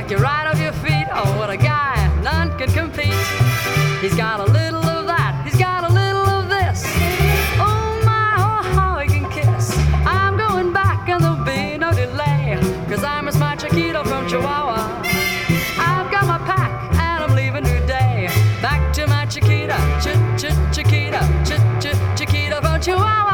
you right off your feet. Oh, what a guy, none can compete. He's got a little of that, he's got a little of this. Oh my, oh how he can kiss. I'm going back and there'll be no delay, 'cause I miss my Chiquito from Chihuahua. I've got my pack and I'm leaving today. Back to my Chiquita, Chiquita, Chiquita from Chihuahua.